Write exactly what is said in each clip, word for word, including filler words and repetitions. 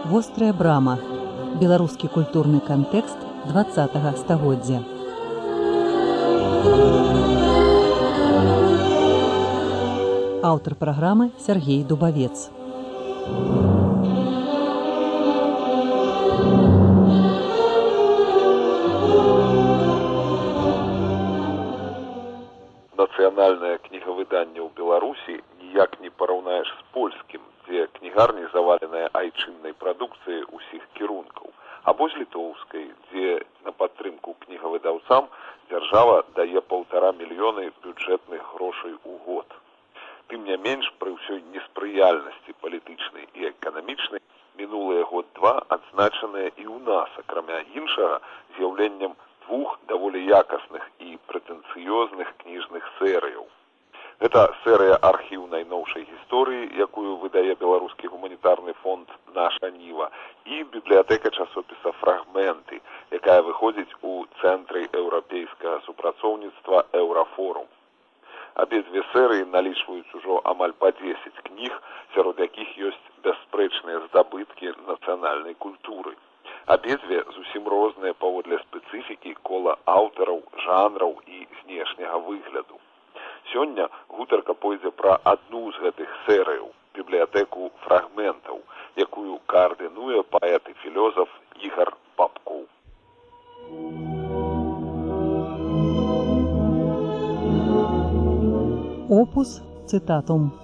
Вострая брама. Беларускі культурны кантэкст дваццатага стагоддзя. Аўтар праграмы Сергей Дубавец. Нацыянальнае кнігавыданне ў Беларусі ніяк не параўнаеш з польскім, дзе кнігарні заваленыя айчыннай прадукцыяй усіх кірункаў, або з літоўскай, дзе на падтрымку кнігавыдаўцам дзяржава дае паўтара мільёны бюджэтных грошай у год. Тым не менш, пры ўсёй неспрыяльнасці палітычнай і эканамічнай, мінулыя год-два адзначаныя і ў нас, акрамя іншага, з'яўленнем двух даволі якасных і прэтэнцыёзных кніжных серыяў. Гэта серыя архіў найноўшай гісторыі, якую выдае Беларускі гуманітарны фонд «Наша Ніва», і бібліятэка часопіса «Фрагменты», якая выходзіць у цэнтры еўрапейскага супрацоўніцтва «Еўрафорум». Абедзве серыі налічваюць ужо амаль па дзесяць кніг, сярод якіх ёсць бясспрэчныя здабыткі нацыянальнай культуры. Абедзве зусім розныя паводле спецыфікі кола аўтараў, жанраў і знешняга выгляду. Сёння гутарка пойдзе пра адну з гэтых серыяў, бібліятэку фрагментаў, якую каардынуе паэт і філёзаф Ігар Бабкоў. Опус цытатум.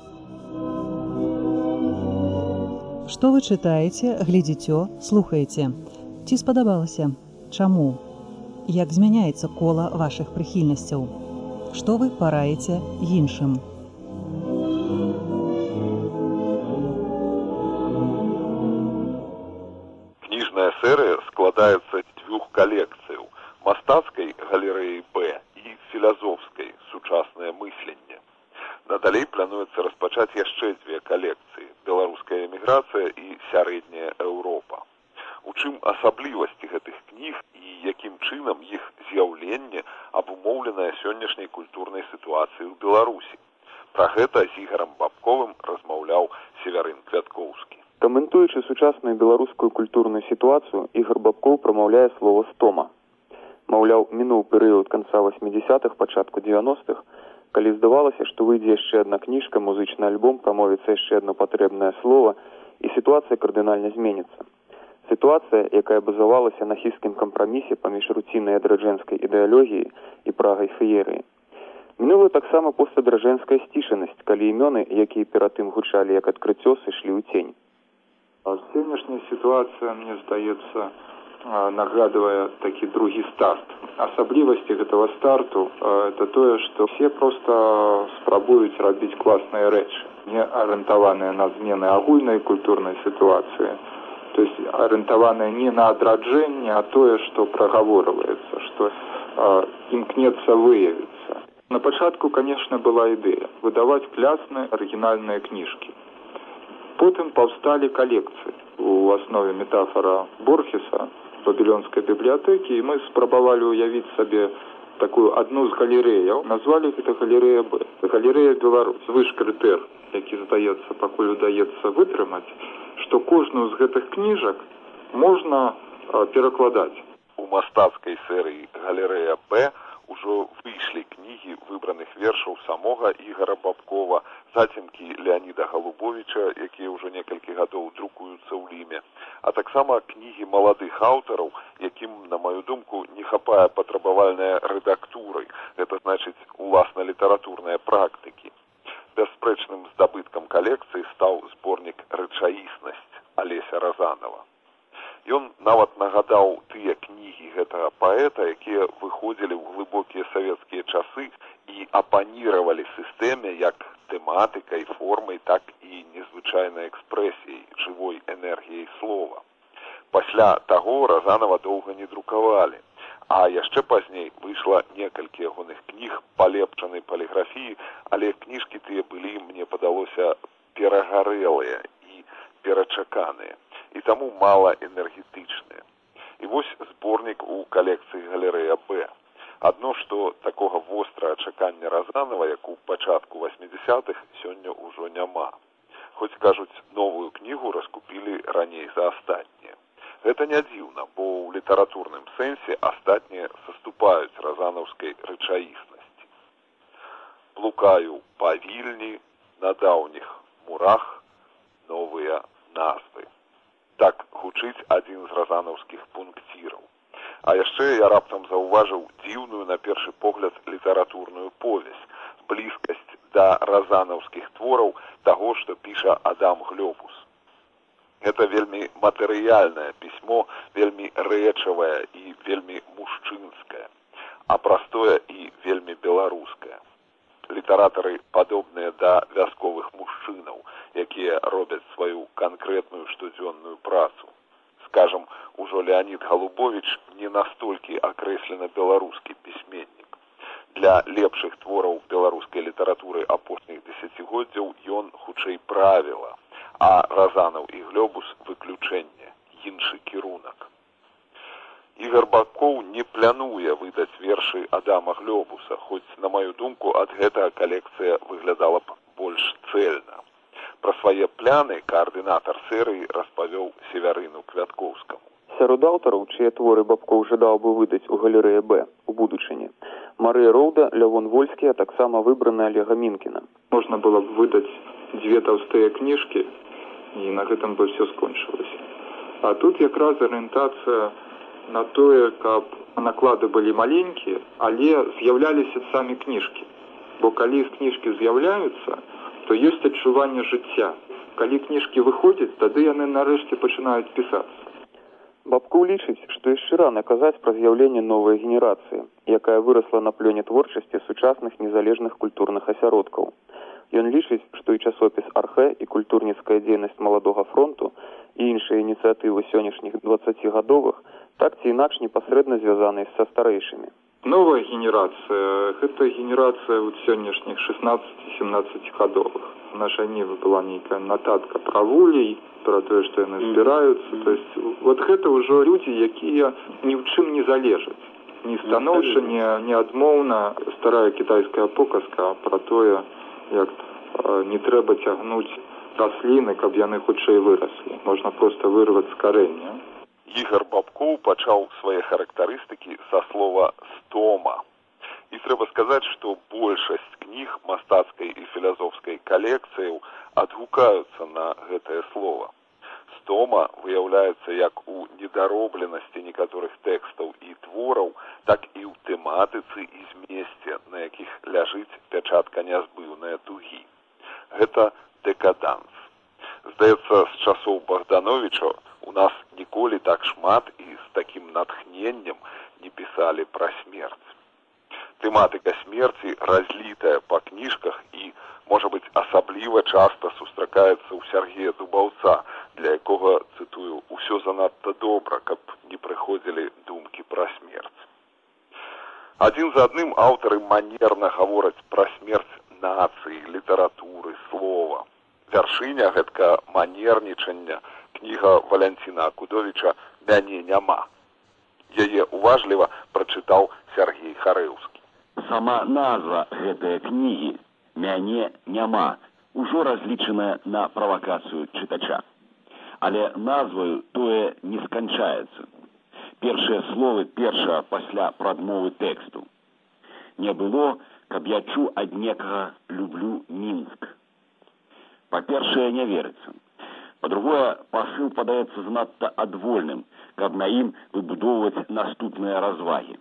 Што вы чытаеце, глядзіце, слухаеце? Ці спадабалася? Чаму? Як змяняецца кола вашых прыхільнасцяў? Што вы параіце іншым? Кніжная серыя складаецца з дзвюх калекцыяў: мастацкай галерэі Б і філазофскай сучаснае мысленне. Надалей плануецца распачаць яшчэ дзве калекцыі: беларуская эміграцыя і сярэдняя Еўропа. У чым асаблівасці гэтых кніг і якім чынам іх з'яўленне абумоўленае сённяшняй культурнай сітуацыяй у Беларусі? Пра гэта з Ігарам Бабковым размаўляў Севярын Квяткоўскі. Каментуючы сучасную беларускую культурную сітуацыю, Ігар Бабкоў прамаўляе слова «стома». Маўляў, мінуў перыяд канца васьмідзясятых, пачатку дзевяностых, калі здавалася, што выйдзе яшчэ адна кніжка, музычны альбом, прамовіцца яшчэ адно патрэбнае слова, і сітуацыя кардынальна зменіцца. Сітуацыя, якая базавалася на хісткім кампрамісе паміж руціннай адраджэнскай ідэалогіяй і прагай феерыі. Мінула таксама постадраджэнская сцішанасць, калі імёны, якія перад тым гучалі як адкрыццё, сышлі ў цень. Сённяшняя сітуацыя, мне здаецца, нагадвае такі другі старт. Асаблівасці гэтага старту – это тое, што все проста спрабуюць рабіць класныя рэчы, не арыентаваныя на змены агульнай культурнай сітуацыі, то есть арыентаваныя не на адраджэнне, а тое, што прагаворваецца, што э, імкнецца выявіцца. На пачатку, конечно, была ідэя выдаваць клясныя арыгінальныя кніжкі. Потым паўсталі калекцыі. У аснове метафора Борхеса, Вавілонскай бібліятэкі, і мы спрабавалі ўявіць сабе такую адну з галерэяў, назвалі гэта галерэя Б. Галерэя Беларусь, звышкрытэр, які, здаецца, пакуль удаецца вытрымаць, што кожную з гэтых кніжак можна а, перакладаць. У мастацкай серыі галерэя Б ужо выйшлі кнігі выбраных вершаў самога Ігара Бабкова, зацімкі Леаніда Галубовіча, якія ўжо некалькі гадоў друкуюцца ў Ліме, а таксама кнігі маладых аўтараў, якім, на маю думку, не хапае патрабавальнай рэдактуры, гэта значыць уласна літаратурныя практыкі. Бясспрэчным здабыткам калекцыі стаў зборнік «Рэчаіснасць» Алеся Разанова. Ён нават нагадаў тыя кнігі гэтага паэта, якія выходзілі ў глыбокія савецкія часы і апаніравалі сістэме як тэматыкай, формай, так і незвычайнай экспрэсіяй, жывой энергіяй слова. Пасля таго Разанова доўга не друкавалі, а яшчэ пазней выйшла некалькі ягоных кніг палепчанай паліграфіі, але кніжкі тыя былі, мне падалося, перагарэлыя і перачаканыя, і таму мала энергетычныя. І вось зборнік у калекцыі галерэя Б. Адно, што такога вострага чакання Разанова, як у пачатку васьмідзясятых, сёння ўжо няма. Хоць, кажуць, новую кнігу раскупілі раней за астатнія. Гэта не дзіўна, бо ў літаратурным сэнсе астатнія саступаюць разанаўскай рэчаіснасці. Блукаю па Вільні, на даўніх мурах новыя назвы. Так гучыць адзін з разанаўскіх пункціраў. А яшчэ я раптам заўважыў дзіўную на першы погляд літаратурную повязь, блізкасць да разанаўскіх твораў таго, што піша Адам Глёбус. Гэта вельмі матэрыяльнае пісьмо, вельмі рэчавае і вельмі мужчынскае, а простое і вельмі беларускае. Літаратары падобныя да вясковых мужчынаў, якія робяць сваю канкрэтную штодзённую працу. Скажам, ужо Леонид Голубович не настолькі акрэслена беларускі пісьменнік. Для лепшых твораў беларускай літаратуры апошніх дзесяцігоддзяў ён хутчэй правіла, а Разанаў і Глёбус выключэнне, іншы кірунак. Ігор Бабкоў не плануе выдаць вершы Адама Глёбуса, хоць, на маю думку, ад гэтага калекцыя выглядала б больш цэльна. Пра свае пляны каардынатар серыі распавёў Севярыну Квяткоўскаму. Сярод аўтараў, чые творы Бабкоў жадаў бы выдаць у галерэі Б у будучыні, Марыя Роўда, Лявон Вольскі, а таксама выбраны Олега Мінкіна. Можна было б выдаць дзве таўстыя кніжкі, і на гэтым бы все скончылася. А тут якраз арыентацыя на тое, каб наклады былі маленькія, але з'яўляліся самі кніжкі. Бо калі з кніжкі з'яўляюцца, то ёсць адчуванне жыцця. Калі кніжкі выходзяць, тады яны нарэшце пачынаюць пісацца. Бабкоў лічыць, што яшчэ рана казаць пра з'яўленне новай генерацыі, якая вырасла на плёне творчасці сучасных незалежных культурных асяродкаў. Ён лічыць, што і часопіс «Архэ» і культурніцкая дзейнасць маладога фронту і іншыя ініцыятывы сённяшніх дваццацігадовых так ці інакш непасрэдна звязаныя са старэйшымі. Новая генерацыя – гэта генерацыя ў сённяшніх шестнадцати-семнадцатигадовых. В нашай ніве была нейкая нататка пра вулей, пра тое, што яны збіраюцца. То есть, вот гэта ўжо людзі, якія ні ў чым не залежаць. Ні станоўча, ні, ні адмоўна. Старая кітайская показка пра тое, як не трэба цягнуць расліны, каб яны хутчэй выраслі. Можна проста вырваць з карэння. Ігор Бабкоў пачаў свае характарыстыкі са слова «стома». І трэба сказаць, што большасць кніг мастацкай і філазофскай калекцыяў адгукаюцца на гэтае слова. Стома выяўляецца як у недаробленасці некаторых тэкстаў і твораў, так і ў тэматыцы і змесце, на якіх ляжыць пячатка нязбыўнай тугі. Гэта дэкаданс. Здаецца, з часоў Богдановича у нас ніколі так шмат і з такім натхненнем не пісалі пра смерць. Тэматыка смерці разлітая па кніжках і, можа быць, асабліва часта сустракаецца ў Сергея Дубаўца, для якога, цытую, «усё занадта добра, каб не прыходзілі думкі пра смерць». Адзін за адным аўтары манерна гавораць пра смерць нацыі, літаратуры, слова. Вяршыня гэтка манернічання кніга Валянціна Акудовіча «Мяне няма». Яе уважліва прачытаў Сергей Харэўскі. Сама назва гэтай кнігі «Мяне няма» ужо разлічаная на правакацыю чытача. Але назваю тое не сканчаецца. Першыя словы першага пасля прадмовы тэксту. Не было, каб я чуў ад некага «люблю Мінск». Па-першае, не верыцца. Па-другое, пасыл падаецца занадта адвольным, каб на ім выбудоўваць наступныя развагі.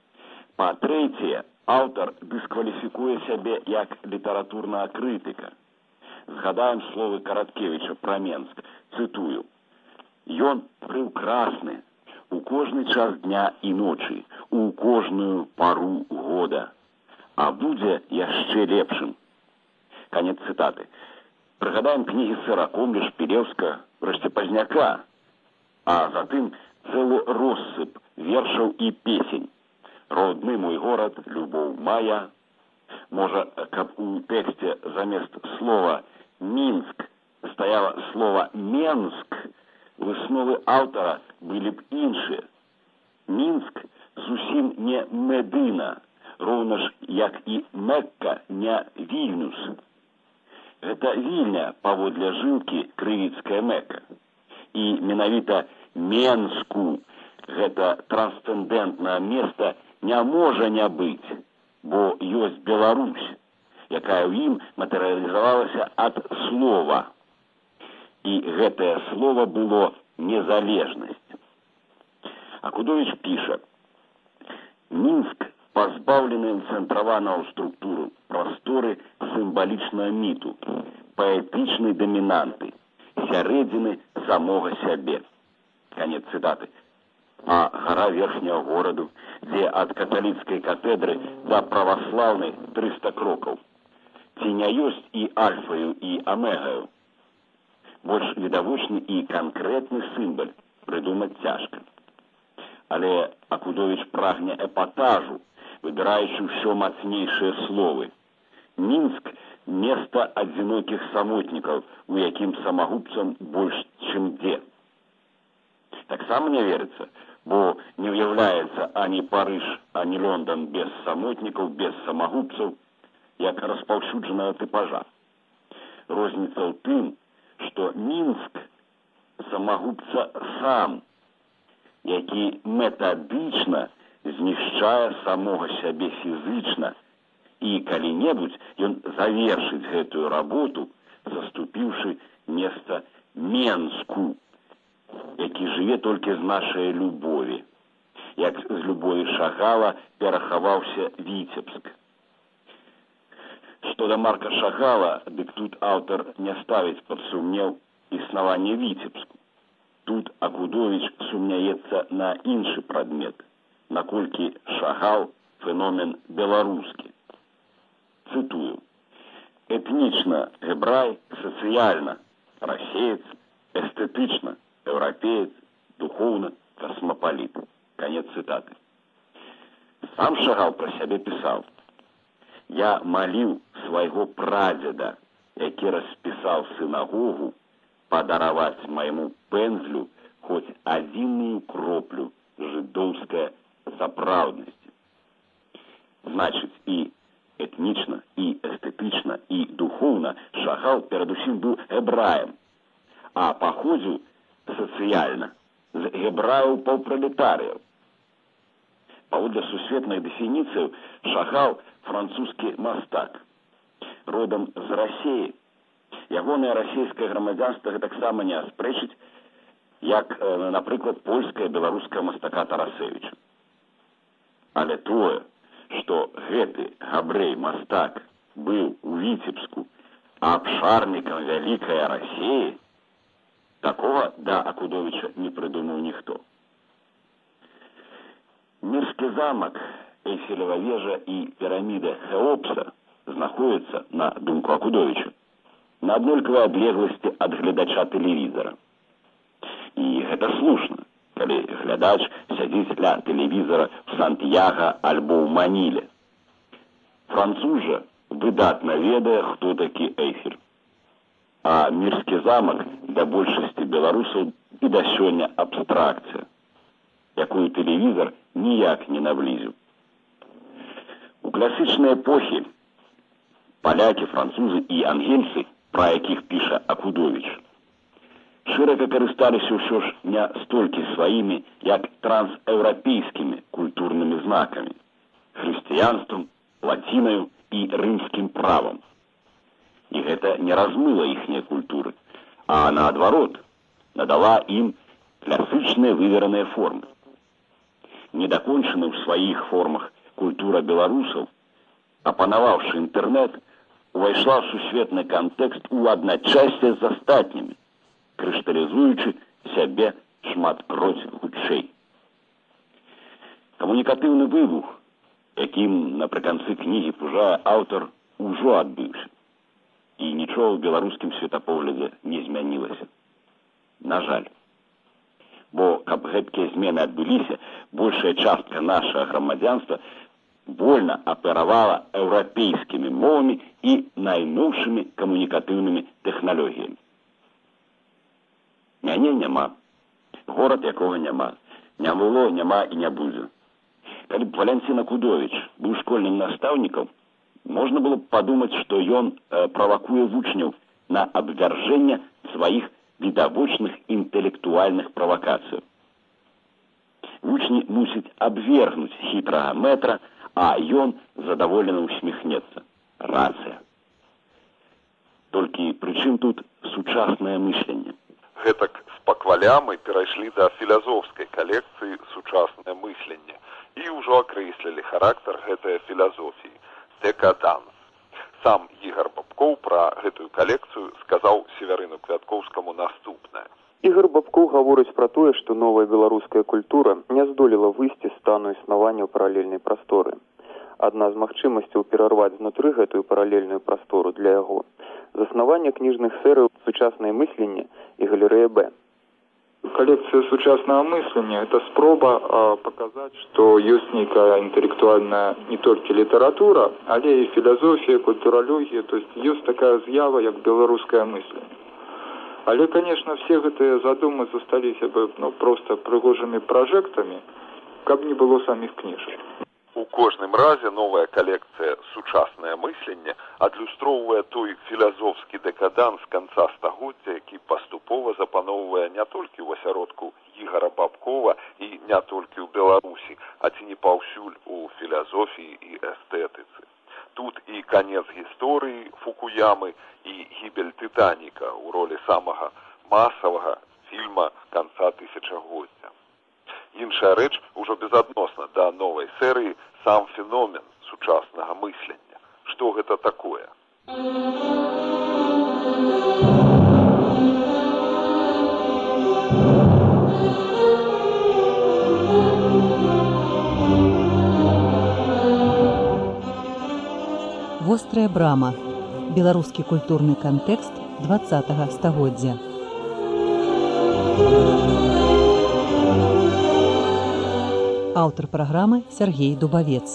Па-трэцяе, аўтар дыскваліфікуе сябе як літаратурная крытыка. Згадаем словы Караткевіча пра Менск. Цытую. «Ён прыўкрасны у кожны час дня і ночы, у кожную пару года, а будзе яшчэ лепшым». Канец цытаты. Прыгадаем кнігі Сыракомля, Шпілеўска, врэшце Пазняка, а затым цэлы россып вершаў і песень. «Родны мой горад, любоў мая». Можа, каб у тэксце замест слова «Мінск» стаяла слова «Менск», высновы аўтара былі б іншыя. Мінск зусім не Медына, роўна ж, як і Мекка не Вільнюс. Гэта Вільня паводле жылкі крывіцкая Мекка. І менавіта Менску гэта трансцэндэнтнае месца не можа не быць, бо ёсць Беларусь, якая ў ім матэрыялізавалася ад слова. І гэтае слово было незалежнасць. Акудовіч піша: Мінск пазбаўлены цэнтраванага ў структуру прасторы сімвалічнага міту, паэтычнай дамінанты, сярэдзіны самога сябе. Канец цытаты. А гара верхняга гораду, дзе ад каталіцкай катедры да праваслаўнай трыста крокаў. Ці не ёсць і альфаю, і амегаю? Больш відавочны і канкрэтны сімвал прыдумаць цяжка. Але Акудовіч прагне эпатажу, выбіраючы ўсё мацнейшыя словы. Мінск – место адзінокіх самотнікаў, у якім самагубцам больш, чым дзе. Таксама не верыцца, бо не ўяўляецца ані Парыж, ані Лондон без самотнікаў, без самагубцаў, як распаўсюджанага тыпажа. Розніца ў тым, што Мінск самагубца сам, які метадычна знішчае самога сябе фізычна, і калі-небудзь ён завершыць гэтую работу, заступіўшы месца Менску, які жыве толькі з нашай любові, як з любові Шагала перахаваўся Віцебск. Што да Марка Шагала, дык тут аўтар не ставіць пад сумнеў існаванне Віцебску. Тут Акудовіч сумняецца на іншы прадмет, наколькі Шагал феномен беларускі. Цытую: этнічна гебрай, сацыяльна расеец, эстэтычна еўрапеец, духоўна касмапаліт. Канец цытаты. Сам Шагал пра сябе пісаў: я маліў свайго прадзеда, які распісаў сінагогу, падараваць майму пэндзлю хоць адзіную кроплю жыдоўскай сапраўднасці. Значыць, і этнічна, і эстэтычна, і духоўна Шагал перадусім быў гебраем, а паходзіў сацыяльна з гебраяў-паўпралетарыяў. Паводле сусветных дэфініцыяў, Шагал французскі мастак, родам з Расіі. Ягонае расійскае грамадзянства гэтаксама не аспрэчыць, як, напрыклад, польскае беларускае мастака Тарасевіча. Але тое, што гэты габрэй-мастак быў у Віцебску абшарнікам вялікай Расіі, такога да Акудовіча не прыдумаў ніхто. Мірскі замак, Эйфелева вежа і піраміда Хеопса знаходзяцца, на думку Акудовіча, на аднолькавай адлегласці ад гледача тэлевізара. І гэта слушна, калі глядач сядзіць ля тэлевізара в Сантьяга альбо ў Маніле. Француз жа выдатна ведае, хто такі Эйфель. А Мірскі замак для большасці беларусаў і да сёння абстракцыя, якую тэлевізар ніяк не наблізіў. У класічнай эпохі палякі, французы і ангельцы, пра якіх піша Акудовіч, шырока карысталіся ўсё ж не столькі сваімі, як трансеўрапейскімі культурнымі знакамі, хрысціянствам, лацінаю і рымскім правам. І гэта не размыла іхнія культуры, а наадварот, надала ім класычныя вывераныя формы. Недакончаны ў сваіх формах культура беларусаў, апанаваўшы інтэрнэт, увайшла ў сусветны кантэкст у адначасье з астатнімі, крышталізуючы сябе шматкроць хутчэй. Камунікатыўны выбух, якім напрыканцы кнігі пужае аўтар, ужо адбыўся. І нічого ў беларускім светапоглядзе не змянілася. На жаль. Бо, каб гэткія змены адбыліся, большая частка нашага грамадзянства вольна аперавала еўрапейскімі мовамі і найноўшымі камунікатыўнымі тэхналогіямі. Мяне няма. Горад, якога няма. Не было, няма і не будзе. Калі б Валянцін Акудовіч быў школьным настаўнікам, можна было б падумаць, што ён э, правакуе вучняў на абвяржэнне сваіх відавочных інтэлектуальных правакацыяў. Вучні мусіць абвергнуць хітрага мэтра, а ён задаволена усміхнецца. Рацыя. Толькі прычым тут сучаснае мысленне? Гэтак з пакваля мы перайшлі да філазофскай калекцыі «Сучаснае мысленне» і ўжо акрэслілі характар гэтай філазофіі – «Декаданс». Сам Ігар Бабкоў пра гэтую калекцыю сказаў Севярыну Квяткоўскаму наступнае. Ігар Бабкоў гаворыць пра тое, што новая беларуская культура не здолела выйсці з стану існавання ў паралельнай прасторы. Адна з магчымасцяў перарваць знутры гэтую паралельную прастору для яго – заснаванне кніжных серый «Сучаснае мысленне» і галерэя Б. Коллекция сучасного мысления – это спроба э, показать, что есть некая интеллектуальная не только литература, але и философия, культурология, то есть есть такая з'ява, как белорусское мысление. Але, конечно, все эти задумы застались бы ну, просто пригожими прожектами, как не было самих книжек. У кожным разе новая калекцыя «Сучаснае мысленне» адлюстроўвае той філазофскі дэкаданс канца стагоддзя, які паступова запаноўвае не толькі ў асяродку Ігара Бабкова і не толькі ў Беларусі, а ці не паўсюль у філазофіі і эстэтыцы. Тут і канец гісторыі Фукуямы і гібель Тытаніка ў ролі самага масавага фільма канца тысячагоддзя. Іншая рэч ужо безадносна да новай серыі сам феномен сучаснага мыслення. Што гэта такое? Вострая брама. Беларускі культурны кантэкст дваццатага стагоддзя. Аўтар праграмы Сергей Дубавец.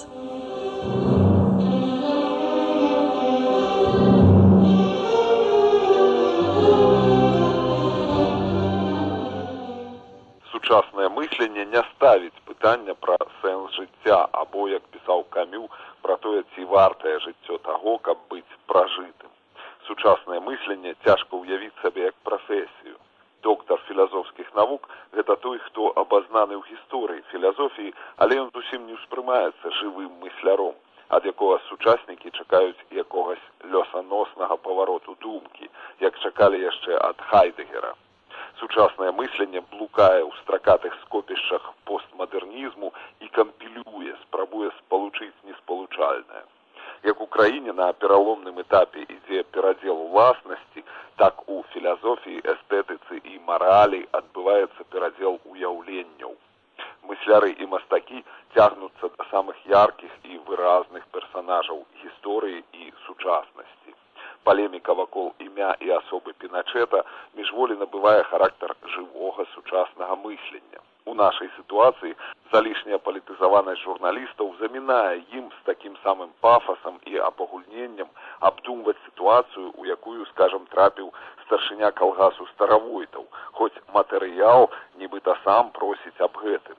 Сучаснае мысленне не ставіць пытання пра сэнс жыцця, або, як пісаў Камю, пра тое, ці вартае жыццё таго, каб быць пражытым. Сучаснае мысленне цяжка ўявіць сабе як прафесію. Доктар філазофскіх навук – гэта той, хто абазнаны ў гісторыі філазофіі, але ён зусім не ўспрымаецца жывым мысляром, ад якога сучаснікі чакаюць якогось лёсаноснага павароту думкі, як чакалі яшчэ ад Хайдегера. Сучаснае мысленне блукае ў стракатых скопішчах постмадэрнізму і кампілюе, спрабуе спалучыць неспалучальнае. Як у краіне на пераломным этапе ідзе перадзел уласнасці, так у філазофіі, эстэтыцы і маралі адбываецца перадзел уяўленняў. Мысляры і мастакі цягнуцца да самых яркіх і выразных персанажаў гісторыі і сучаснасці. Палеміка вакол імя і асобы Піначэта міжволі набывае характар жывога сучаснага мыслення. У нашай сітуацыі залішняя палітызаванасць журналістаў замінае ім з такім самым пафасам і абагульненнем абдумваць сітуацыю, у якую, скажам, трапіў старшыня калгасу Старавойтаў, хоць матэрыял нібыта сам просіць аб гэтым.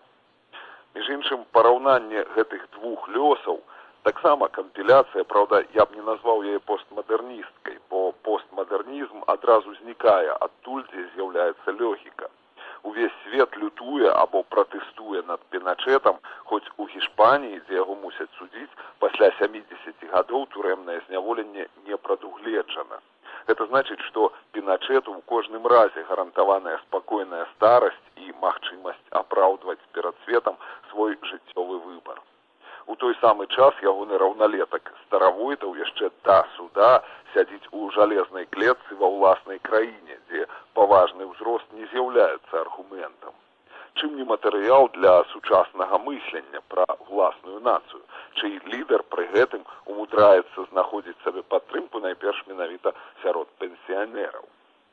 Між іншым, параўнанне гэтых двух лёсаў таксама кампіляцыя, праўда, я б не назваў яе постмадэрністкай, бо постмадэрнізм адразу знікае адтуль, дзе з'яўляецца логіка. Увесь свет лютуе або пратэстуе над Піначэтам, хоць у Гішпаніі, дзе яго мусяць судзіць, пасля сямідзесяці гадоў турэмнае зняволенне не прадугледжана. Гэта значыць, што Піначэту ў кожным разе гарантаваная спакойная старасць і магчымасць апраўдваць перад светам свой жыццёвы выбар. У той самы час ягоны раўналетак Старавойтаў яшчэ да суда сядзіць у жалезнай клетцы ва ўласнай краіне, дзе паважны ўзрост не з'яўляецца аргументам. Чым не матэрыял для сучаснага мыслення пра ўласную нацыю, чый лідар пры гэтым умудраецца знаходзіць сабе падтрымку найперш менавіта сярод пенсіянераў.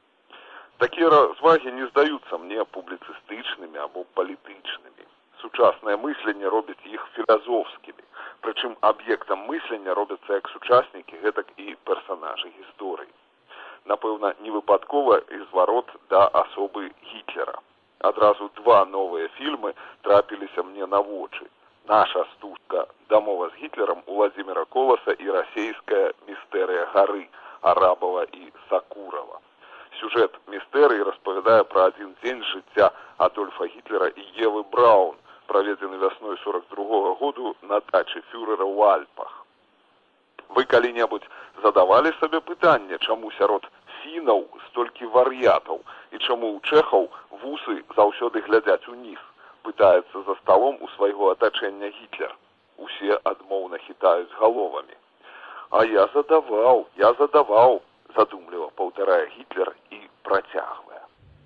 Такія развагі не здаюцца мне публіцыстычнымі або палітычнымі. Сучаснае мысленне робіць іх філазофскімі, прычым аб'ектам мыслення робяцца як сучаснікі, гэтак і персанажы гісторыі. Напэўна, невыпадкова і зварот да асобы Гітлера. Адразу два новыя фільмы трапіліся мне на вочы. Наша стужка «Дамова з Гітлерам» Уладзіміра Коласа і расейская «Містэрыя гары» Арабава і Сакурава. Сюжэт містэрыі распавядае пра адзін дзень жыцця Адольфа Гітлера і Евы Браўн, праведзены вясной сорок другога году на дачы фюрэра ў Альпах. Вы калі-небудзь задавалі сабе пытанне, чаму сярод фінаў столькі вар'ятаў і чаму ў чэхаў вусы заўсёды глядзяць уніз, пытаецца за сталом у свайго атачэння Гітлер. Усе адмоўна хітаюць галовамі. А я задаваў, я задаваў, задумліва паўтарае Гітлер і працягвае.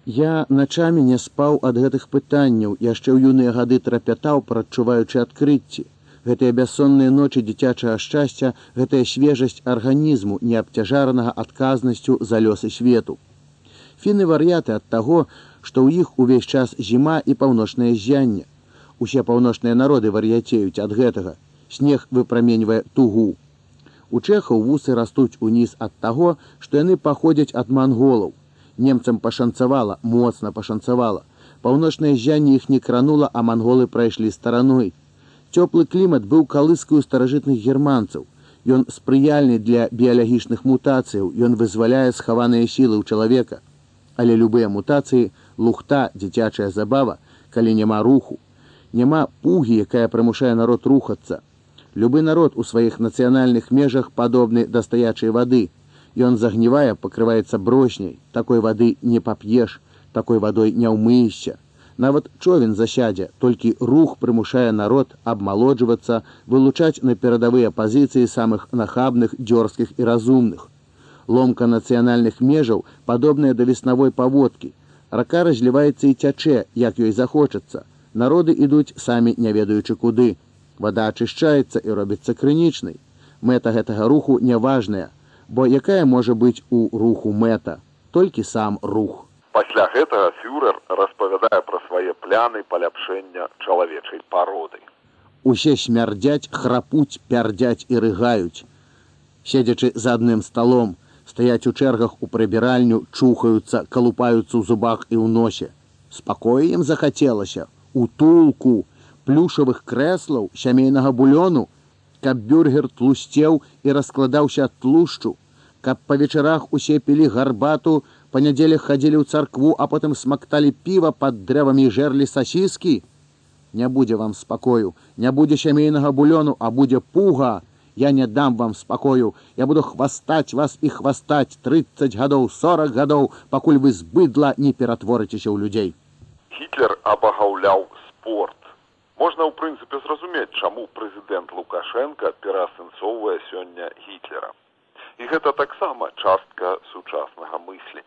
Я начамі не спаў ад гэтых пытанняў, яшчэ ў юныя гады трапятаў, прадчуваючы адкрыцці. Гэтыя бяссонныя ночы дзіцячага шчасця, гэтая свежасць арганізму, не абцяжаранага адказнасцю за лёсы свету. Фіны вар'яты ад таго, што ў іх увесь час зіма і паўночнае ззянне. Усе паўночныя народы вар'яцеюць ад гэтага. Снег выпраменьвае тугу. У чэхаў вусы растуць уніз ад таго, што яны паходзяць ад манголаў. Немцам пашанцавала, моцна пашанцавала. Паўночнае ззянне іх не кранула, а манголы прайшлі стараной. Цёплы клімат быў калыскаю старажытных германцаў. Ён спрыяльны для біялагічных мутацыяў, ён вызваляе схаваныя сілы ў чалавека. Але любыя мутацыі – лухта, дзіцячая забава, калі няма руху. Няма пугі, якая прымушае народ рухацца. Любы народ у сваіх нацыянальных межах падобны да стаячай вады. Ён загнівае, пакрываецца брочняй. Такой вады не пап'еш, такой вадой не ўмыешся. Нават човен засядзе, толькі рух прымушае народ абмалоджвацца, вылучаць на перадавыя пазіцыі самых нахабных, дзёрзкіх і разумных. Ломка нацыянальных межаў падобная да веснавой паводкі. Рака разліваецца і цячэ, як ёй захочацца. Народы ідуць самі не ведаючы куды. Вада ачышчаецца і робіцца крынічнай. Мэта гэтага руху няважная, бо якая можа быць у руху мэта? Толькі сам рух. Пасля гэтага фюрэр распавядае пра свае пляны паляпшэння чалавечай пароды. Усе смярдзяць, храпуць, пярдзяць і рыгаюць. Седзячы за адным сталом, стаяць у чэргах у прыбіральню, чухаюцца, калупаюцца ў зубах і ў носе. Спакою ім захацелася, утулку, плюшавых крэслаў, сямейнага булёну, каб бюргер тлусцеў і раскладаўся ад тлушчу, каб па вечарах усе пілі гарбату, па нядзелях хадзілі ў царкву, а потым смакталі піва пад дрэвамі і жерлі сасіскі. Не будзе вам спакою, не будзе сямейнага булёну, а будзе пуга. Я не дам вам спакою, я буду хвастаць вас і хвастаць трыццаць гадоў, сорак гадоў, пакуль вы з быдла не ператворыцеся ў людзей. Гітлер абагаўляў спорт. Можна, ў прынцыпе, зразумець, чаму прэзідэнт Лукашенка пераасэнсоўвае сёння Гітлера. І гэта таксама частка сучаснага мыслення.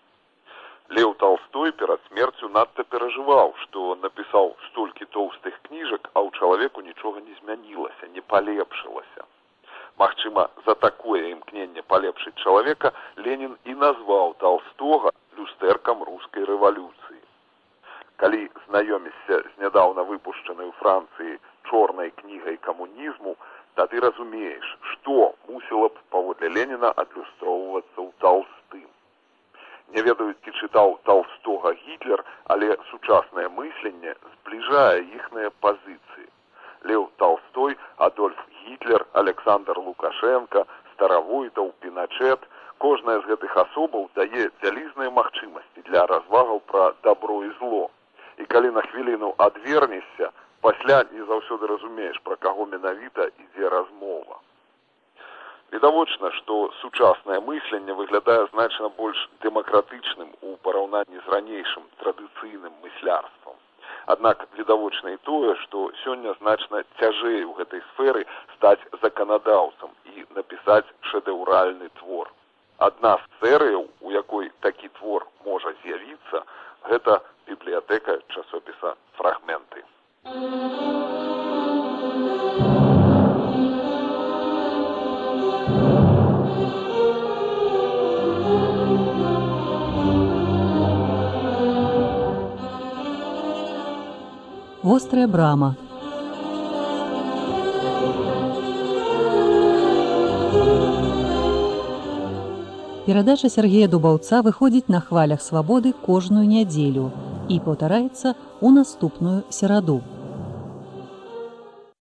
Леў Талстой перад смерцю надта перажываў, што напісаў столькі тоўстых кніжак, а ў чалавеку нічога не змянілася, не палепшылася. Магчыма, за такое імкненне палепшыць чалавека Ленін і назваў Талстога люстэркам рускай рэвалюцыі. Калі знаёмішся з нядаўна выпушчанай у Францыі чорнай кнігай камунізму, тады разумееш, што мусіла б паводле Леніна адлюстроўвацца ў Талстым. Не ведаю, ці чытаў Талстога Гітлер, але сучаснае мысленне збліжае іхныя пазіцыі. Леў Талстой, Адольф Гітлер, Александр Лукашенко, Старавойтаў, Піначэт – кожная з гэтых асобаў дае вялізныя магчымасці для развагаў пра дабро і зло. І калі на хвіліну адвернешся, пасля не заўсёды разумееш, пра каго менавіта ідзе размова. Відавочна, што сучаснае мысленне выглядае значна больш дэмакратычным у параўнанні з ранейшым традыцыйным мыслярствам. Аднак відавочна і тое, што сёння значна цяжэй у гэтай сферы стаць заканадаўцам і напісаць шэдэўральны твор. Адна з серыяў, у якой такі твор можа з'явіцца, гэта бібліятэка часопіса «Фрагменты». Вострая брама. Перадача Сергея Дубаўца выходзіць на хвалях свабоды кожную нядзелю і паўтараецца ў наступную сераду.